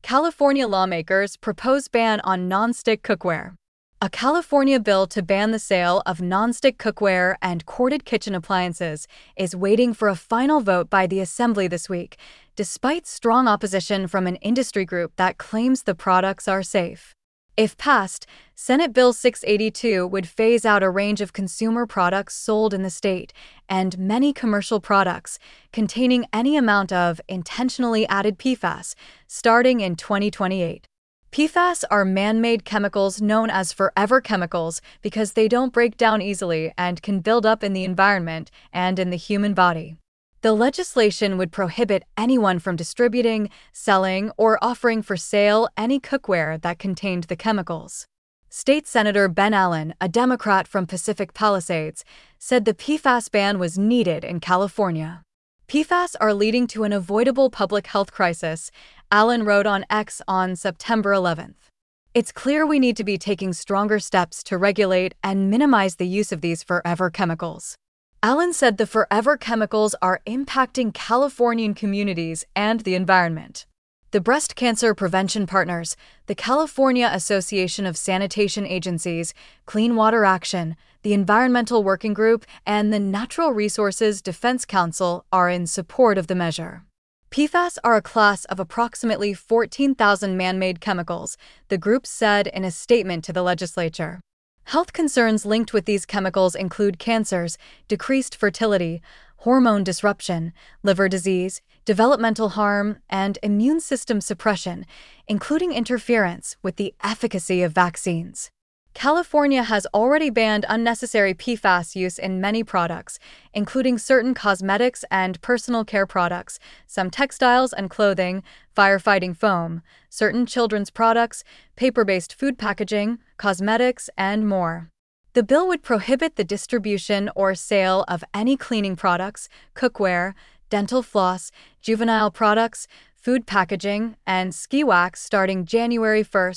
California lawmakers propose ban on nonstick cookware. A California bill to ban the sale of nonstick cookware and corded kitchen appliances is waiting for a final vote by the Assembly this week, despite strong opposition from an industry group that claims the products are safe. If passed, Senate Bill 682 would phase out a range of consumer products sold in the state and many commercial products containing any amount of intentionally added PFAS, starting in 2028. PFAS are man-made chemicals known as forever chemicals because they don't break down easily and can build up in the environment and in the human body. The legislation would prohibit anyone from distributing, selling, or offering for sale any cookware that contained the chemicals. State Senator Ben Allen, a Democrat from Pacific Palisades, said the PFAS ban was needed in California. PFAS are leading to an avoidable public health crisis, Allen wrote on X on September 11th. It's clear we need to be taking stronger steps to regulate and minimize the use of these forever chemicals. Allen said the forever chemicals are impacting Californian communities and the environment. The Breast Cancer Prevention Partners, the California Association of Sanitation Agencies, Clean Water Action, the Environmental Working Group, and the Natural Resources Defense Council are in support of the measure. PFAS are a class of approximately 14,000 man-made chemicals, the group said in a statement to the legislature. Health concerns linked with these chemicals include cancers, decreased fertility, hormone disruption, liver disease, developmental harm, and immune system suppression, including interference with the efficacy of vaccines. California has already banned unnecessary PFAS use in many products, including certain cosmetics and personal care products, some textiles and clothing, firefighting foam, certain children's products, paper-based food packaging, cosmetics, and more. The bill would prohibit the distribution or sale of any cleaning products, cookware, dental floss, juvenile products, food packaging, and ski wax starting January 1,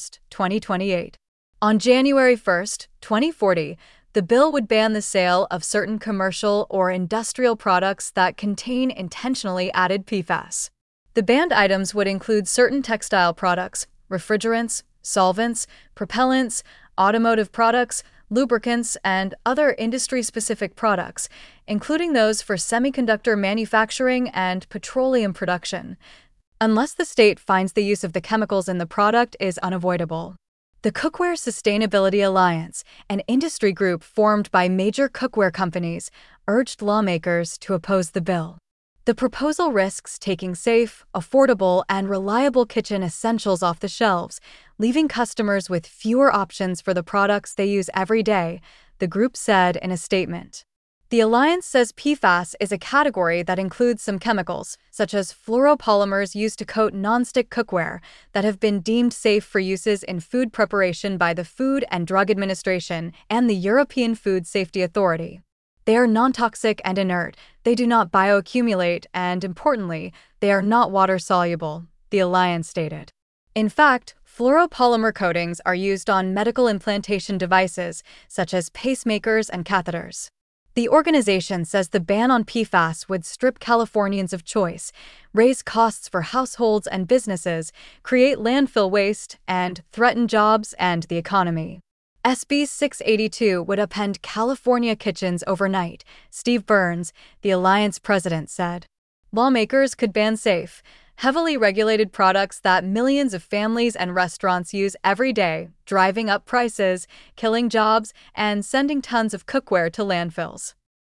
2028. On January 1, 2040, the bill would ban the sale of certain commercial or industrial products that contain intentionally added PFAS. The banned items would include certain textile products, refrigerants, solvents, propellants, automotive products, lubricants, and other industry-specific products, including those for semiconductor manufacturing and petroleum production, unless the state finds the use of the chemicals in the product is unavoidable. The Cookware Sustainability Alliance, an industry group formed by major cookware companies, urged lawmakers to oppose the bill. The proposal risks taking safe, affordable, and reliable kitchen essentials off the shelves, leaving customers with fewer options for the products they use every day, the group said in a statement. The Alliance says PFAS is a category that includes some chemicals, such as fluoropolymers used to coat nonstick cookware, that have been deemed safe for uses in food preparation by the Food and Drug Administration and the European Food Safety Authority. They are non-toxic and inert, they do not bioaccumulate, and importantly, they are not water-soluble, the Alliance stated. In fact, fluoropolymer coatings are used on medical implantation devices, such as pacemakers and catheters. The organization says the ban on PFAS would strip Californians of choice, raise costs for households and businesses, create landfill waste, and threaten jobs and the economy. SB 682 would upend California kitchens overnight, Steve Burns, the Alliance president, said. Lawmakers could ban safe, heavily regulated products that millions of families and restaurants use every day, driving up prices, killing jobs, and sending tons of cookware to landfills.